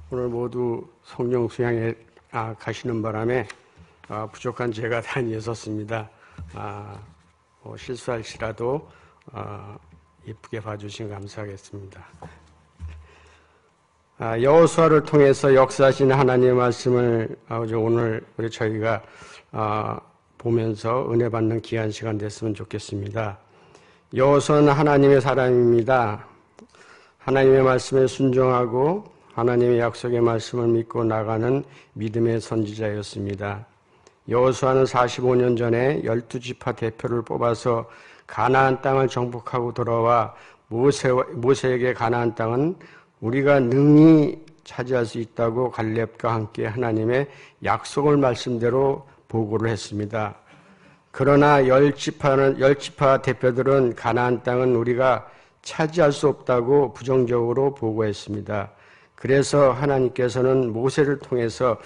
오늘 모두 성령 수양에 가시는 바람에 부족한 제가 다니었습니다. 실수할지라도 이쁘게 봐주시면 감사하겠습니다. 여호수아를 통해서 역사하신 하나님의 말씀을 오늘 저희가 보면서 은혜 받는 귀한 시간 됐으면 좋겠습니다. 여호수아는 하나님의 사람입니다. 하나님의 말씀에 순종하고 하나님의 약속의 말씀을 믿고 나가는 믿음의 선지자였습니다. 여호수아는 45년 전에 12지파 대표를 뽑아서 가나안 땅을 정복하고 돌아와 모세에게 가나안 땅은 우리가 능히 차지할 수 있다고 갈렙과 함께 하나님의 약속을 말씀대로 보고를 했습니다. 그러나 10지파 대표들은 가나안 땅은 우리가 차지할 수 없다고 부정적으로 보고했습니다. 그래서 하나님께서는 모세를 통해서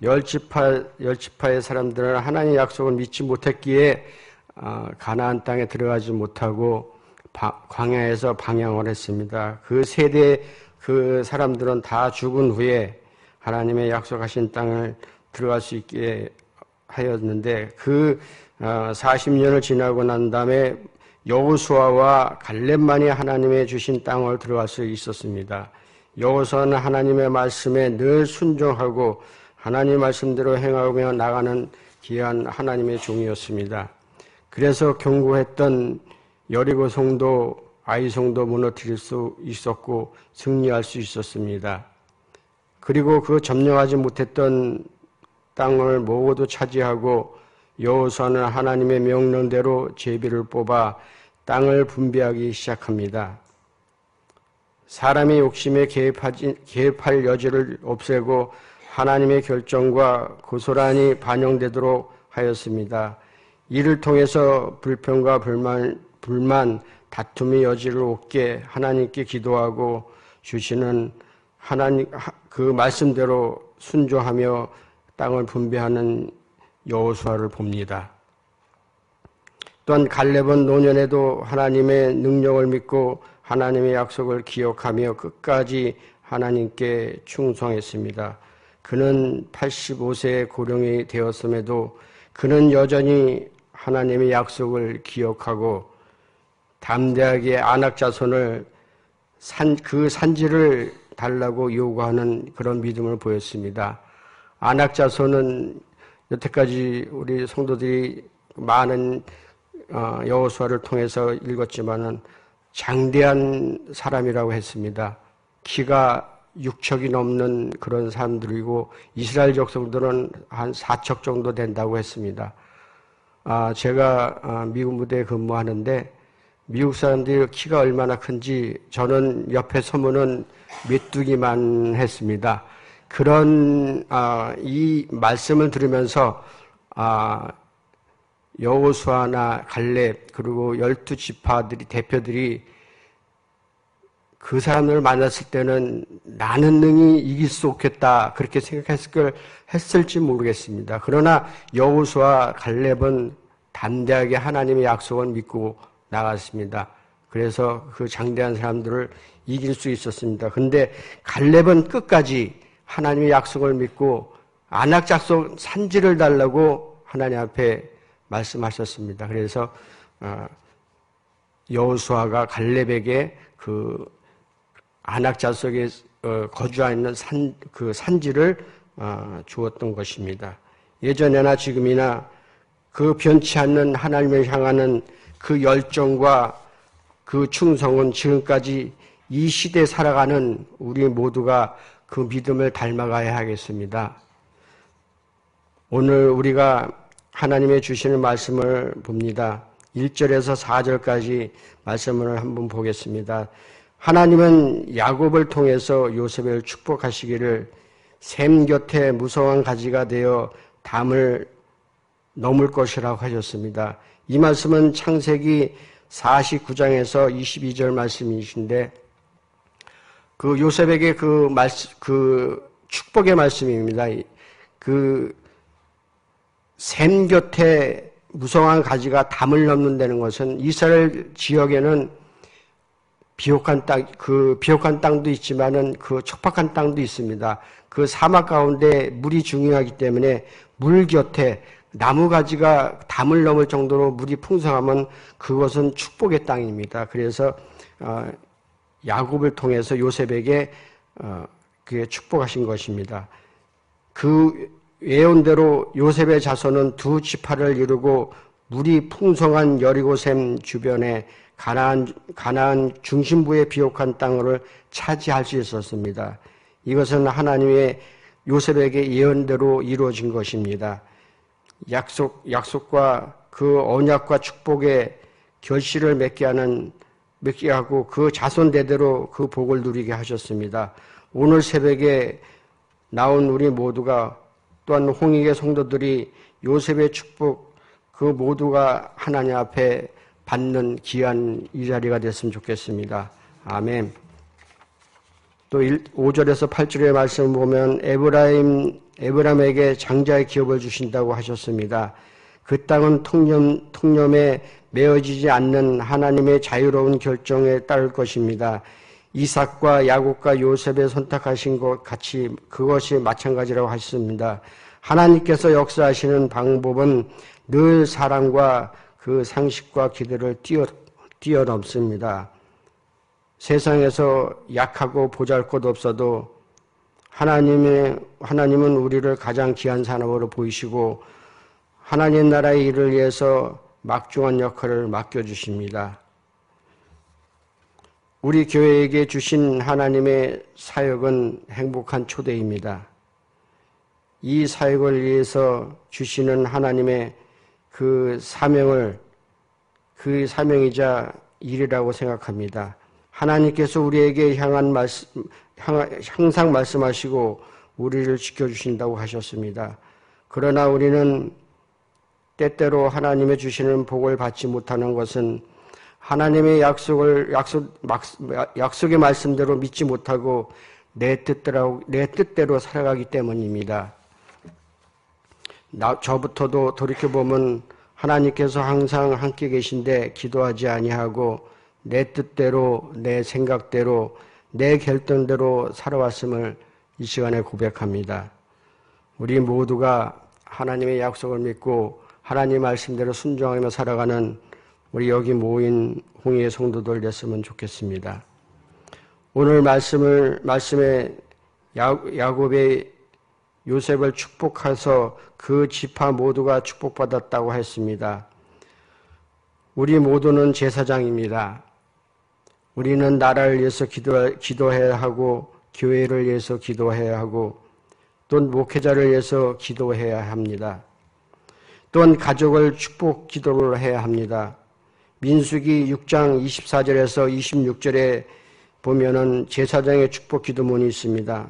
10지파의 사람들은 하나님의 약속을 믿지 못했기에 가나안 땅에 들어가지 못하고 광야에서 방향을 했습니다. 그 세대 그 사람들은 다 죽은 후에 하나님의 약속하신 땅을 들어갈 수 있게 하였는데 그 40년을 지나고 난 다음에 여호수아와 갈렙만이 하나님의 주신 땅을 들어갈 수 있었습니다. 여호수아는 하나님의 말씀에 늘 순종하고 하나님의 말씀대로 행하며 나가는 귀한 하나님의 종이었습니다. 그래서 경고했던 여리고 성도, 아이 성도 무너뜨릴 수 있었고 승리할 수 있었습니다. 그리고 그 점령하지 못했던 땅을 모두 차지하고 여호수아는 하나님의 명령대로 제비를 뽑아 땅을 분배하기 시작합니다. 사람의 욕심에 개입할 여지를 없애고 하나님의 결정과 고스란히 반영되도록 하였습니다. 이를 통해서 불평과 불만, 다툼의 여지를 없게 하나님께 기도하고 주시는 하나님 그 말씀대로 순종하며 땅을 분배하는 여호수아를 봅니다. 또한 갈렙은 노년에도 하나님의 능력을 믿고 하나님의 약속을 기억하며 끝까지 하나님께 충성했습니다. 그는 85세의 고령이 되었음에도 그는 여전히 하나님의 약속을 기억하고 담대하게 아낙 자손을 그 산지를 달라고 요구하는 그런 믿음을 보였습니다. 아낙 자손은 여태까지 우리 성도들이 많은 여호수아를 통해서 읽었지만은 장대한 사람이라고 했습니다. 키가 6척이 넘는 그런 사람들이고 이스라엘 족속들은 한 4척 정도 된다고 했습니다. 제가 미국 무대에 근무하는데 미국 사람들이 키가 얼마나 큰지 저는 옆에 서면은 메뚜기만 했습니다. 그런 이 말씀을 들으면서 여호수아나 갈렙 그리고 12지파들이 대표들이 그 사람들을 만났을 때는 나는 능히 이길 수 없겠다 그렇게 했을지 모르겠습니다. 그러나 여호수아 갈렙은 담대하게 하나님의 약속을 믿고 나갔습니다. 그래서 그 장대한 사람들을 이길 수 있었습니다. 그런데 갈렙은 끝까지 하나님의 약속을 믿고 아낙 자손 산지를 달라고 하나님 앞에 말씀하셨습니다. 그래서 여호수아가 갈렙에게 그 아낙 자손에 거주하는 그 산지를 주었던 것입니다. 예전에나 지금이나 그 변치 않는 하나님을 향하는 그 열정과 그 충성은 지금까지 이 시대에 살아가는 우리 모두가 그 믿음을 닮아가야 하겠습니다. 오늘 우리가 하나님의 주시는 말씀을 봅니다. 1절에서 4절까지 말씀을 한번 보겠습니다. 하나님은 야곱을 통해서 요셉을 축복하시기를 샘 곁에 무성한 가지가 되어 담을 넘을 것이라고 하셨습니다. 이 말씀은 창세기 49장에서 22절 말씀이신데 그 요셉에게 그 축복의 말씀입니다. 그 샘 곁에 무성한 가지가 담을 넘는다는 것은 이스라엘 지역에는 비옥한 땅도 있지만은 그 척박한 땅도 있습니다. 그 사막 가운데 물이 중요하기 때문에 물 곁에 나무 가지가 담을 넘을 정도로 물이 풍성하면 그것은 축복의 땅입니다. 그래서 야곱을 통해서 요셉에게 그게 축복하신 것입니다. 그 예언대로 요셉의 자손은 두 지파를 이루고 물이 풍성한 여리고샘 주변에 가나안 중심부의 비옥한 땅을 차지할 수 있었습니다. 이것은 하나님의 요셉에게 예언대로 이루어진 것입니다. 약속과 그 언약과 축복의 결실을 맺게 하고 그 자손 대대로 그 복을 누리게 하셨습니다. 오늘 새벽에 나온 우리 모두가 또한 홍익의 성도들이 요셉의 축복 그 모두가 하나님 앞에 받는 귀한 이 자리가 됐으면 좋겠습니다. 아멘. 또 5절에서 8절의 말씀을 보면 에브라임에게 장자의 기업을 주신다고 하셨습니다. 그 땅은 통념에 매어지지 않는 하나님의 자유로운 결정에 따를 것입니다. 이삭과 야곱과 요셉의 선택하신 것 같이 그것이 마찬가지라고 하셨습니다. 하나님께서 역사하시는 방법은 늘 사랑과 그 상식과 기대를 뛰어넘습니다. 세상에서 약하고 보잘것 없어도 하나님은 우리를 가장 귀한 산업으로 보이시고 하나님 나라의 일을 위해서 막중한 역할을 맡겨주십니다. 우리 교회에게 주신 하나님의 사역은 행복한 초대입니다. 이 사역을 위해서 주시는 하나님의 그 사명이자 일이라고 생각합니다. 하나님께서 우리에게 항상 말씀하시고 우리를 지켜주신다고 하셨습니다. 그러나 우리는 때때로 하나님의 주시는 복을 받지 못하는 것은 하나님의 약속의 말씀대로 믿지 못하고 내 뜻대로 살아가기 때문입니다. 저부터도 돌이켜보면 하나님께서 항상 함께 계신데 기도하지 아니하고 내 뜻대로, 내 생각대로, 내 결정대로 살아왔음을 이 시간에 고백합니다. 우리 모두가 하나님의 약속을 믿고 하나님 말씀대로 순종하며 살아가는 우리 여기 모인 홍의의 성도들 됐으면 좋겠습니다. 오늘 말씀에 야곱의 요셉을 축복해서 그 지파 모두가 축복받았다고 했습니다. 우리 모두는 제사장입니다. 우리는 나라를 위해서 기도해야 하고 교회를 위해서 기도해야 하고 또는 목회자를 위해서 기도해야 합니다. 또한 가족을 축복 기도를 해야 합니다. 민수기 6장 24절에서 26절에 보면은 제사장의 축복 기도문이 있습니다.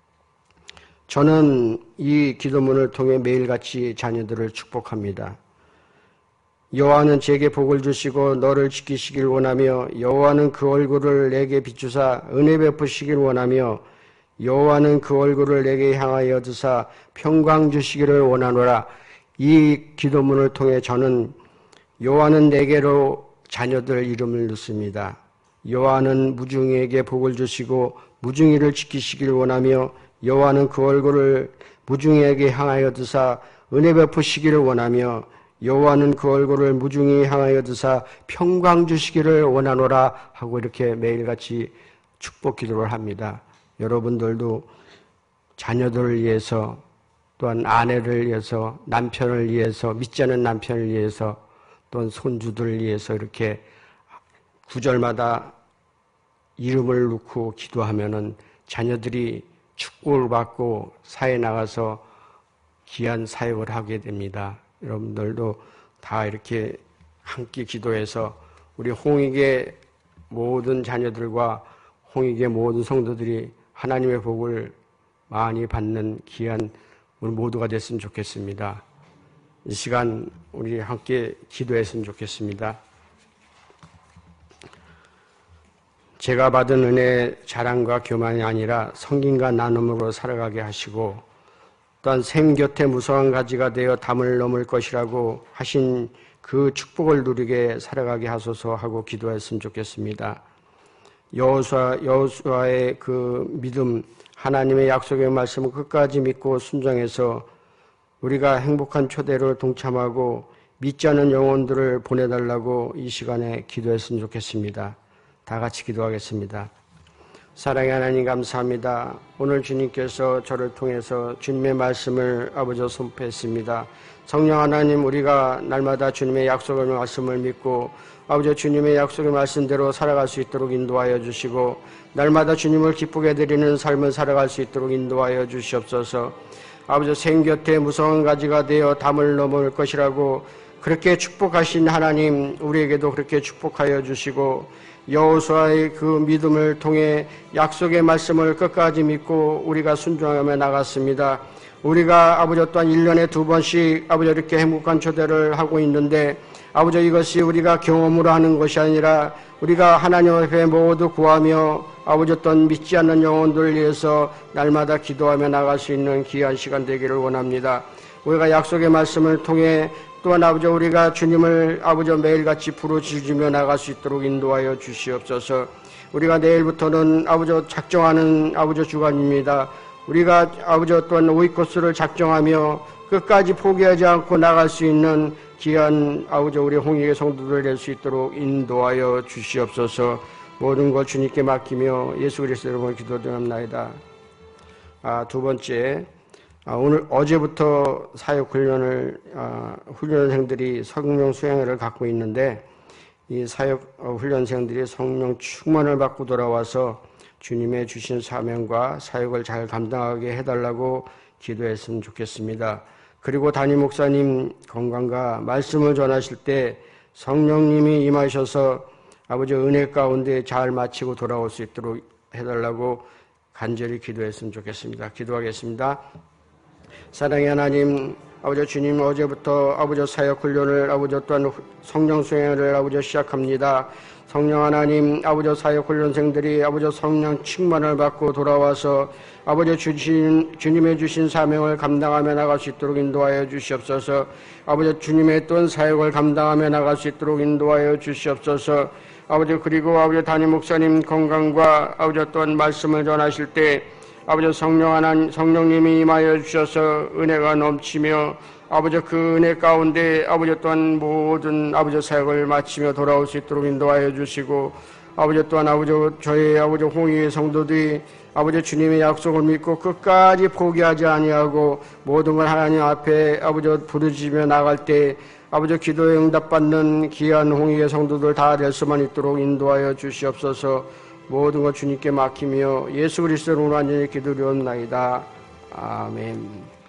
저는 이 기도문을 통해 매일같이 자녀들을 축복합니다. 여호와는 제게 복을 주시고 너를 지키시길 원하며 여호와는 그 얼굴을 내게 비추사 은혜 베푸시길 원하며 여호와는 그 얼굴을 내게 향하여 드사 평강 주시기를 원하노라. 이 기도문을 통해 저는 여호와는 내게로 자녀들 이름을 넣습니다. 여호와는 무중이에게 복을 주시고 무중이를 지키시길 원하며 여호와는 그 얼굴을 무중이에게 향하여 드사 은혜 베푸시기를 원하며 여호와는 그 얼굴을 무중히 향하여 드사 평강 주시기를 원하노라 하고 이렇게 매일같이 축복 기도를 합니다. 여러분들도 자녀들을 위해서 또한 아내를 위해서 남편을 위해서 믿지 않는 남편을 위해서 또는 손주들을 위해서 이렇게 구절마다 이름을 넣고 기도하면은 자녀들이 축복을 받고 사회에 나가서 귀한 사역을 하게 됩니다. 여러분들도 다 이렇게 함께 기도해서 우리 홍익의 모든 자녀들과 홍익의 모든 성도들이 하나님의 복을 많이 받는 귀한 우리 모두가 됐으면 좋겠습니다. 이 시간 우리 함께 기도했으면 좋겠습니다. 제가 받은 은혜 자랑과 교만이 아니라 성김과 나눔으로 살아가게 하시고 또한 샘 곁에 무성한 가지가 되어 담을 넘을 것이라고 하신 그 축복을 누리게 살아가게 하소서 하고 기도했으면 좋겠습니다. 여호수아의 그 믿음, 하나님의 약속의 말씀을 끝까지 믿고 순종해서 우리가 행복한 초대를 동참하고 믿지 않는 영혼들을 보내달라고 이 시간에 기도했으면 좋겠습니다. 다 같이 기도하겠습니다. 사랑의 하나님 감사합니다. 오늘 주님께서 저를 통해서 주님의 말씀을 아버지 선포했습니다. 성령 하나님, 우리가 날마다 주님의 약속의 말씀을 믿고 아버지 주님의 약속의 말씀대로 살아갈 수 있도록 인도하여 주시고 날마다 주님을 기쁘게 드리는 삶을 살아갈 수 있도록 인도하여 주시옵소서. 아버지 생곁에 무성한 가지가 되어 담을 넘을 것이라고 그렇게 축복하신 하나님, 우리에게도 그렇게 축복하여 주시고 여호수아의 그 믿음을 통해 약속의 말씀을 끝까지 믿고 우리가 순종하며 나갔습니다. 우리가 아버지 또한 1년에 2번씩 아버지 이렇게 행복한 초대를 하고 있는데 아버지 이것이 우리가 경험으로 하는 것이 아니라 우리가 하나님 앞에 모두 구하며 아버지 어떤 믿지 않는 영혼들을 위해서 날마다 기도하며 나갈 수 있는 귀한 시간 되기를 원합니다. 우리가 약속의 말씀을 통해 또한 아버지 우리가 주님을 아버지 매일같이 부르짖으며 나갈 수 있도록 인도하여 주시옵소서. 우리가 내일부터는 아버지 작정하는 아버지 주간입니다. 우리가 아버지 어떤 오이코스를 작정하며 끝까지 포기하지 않고 나갈 수 있는 귀한 아버지 우리 홍익의 성도들 될 수 있도록 인도하여 주시옵소서. 모든 것 주님께 맡기며 예수 그리스도 이름으로 기도드립나이다. 두 번째, 오늘 어제부터 사역훈련을 훈련생들이 성령 수행회를 갖고 있는데 이 사역 훈련생들이 성령 충만을 받고 돌아와서 주님의 주신 사명과 사역을 잘 감당하게 해달라고 기도했으면 좋겠습니다. 그리고 담임 목사님 건강과 말씀을 전하실 때 성령님이 임하셔서 아버지 은혜 가운데 잘 마치고 돌아올 수 있도록 해달라고 간절히 기도했으면 좋겠습니다. 기도하겠습니다. 사랑의 하나님, 아버지 주님, 어제부터 아버지 사역 훈련을 아버지 또한 성령 수행을 아버지 시작합니다. 성령 하나님, 아버지 사역 훈련생들이 아버지 성령 충만을 받고 돌아와서 아버지 주님의 주신 사명을 감당하며 나갈 수 있도록 인도하여 주시옵소서. 아버지 주님의 어떤 사역을 감당하며 나갈 수 있도록 인도하여 주시옵소서. 아버지 그리고 아버지 담임 목사님 건강과 아버지 또한 말씀을 전하실 때 아버지 성령 하나님, 성령님이 임하여 주셔서 은혜가 넘치며 아버지 그 은혜 가운데 아버지 또한 모든 아버지 사역을 마치며 돌아올 수 있도록 인도하여 주시고 아버지 또한 아버지 저희 아버지 홍익의 성도들이 아버지 주님의 약속을 믿고 끝까지 포기하지 아니하고 모든 걸 하나님 앞에 아버지 부르짖으며 나갈 때 아버지 기도에 응답받는 귀한 홍익의 성도들 다 될 수만 있도록 인도하여 주시옵소서. 모든 것 주님께 맡기며 예수 그리스도로 완전히 기도드리옵나이다. 아멘.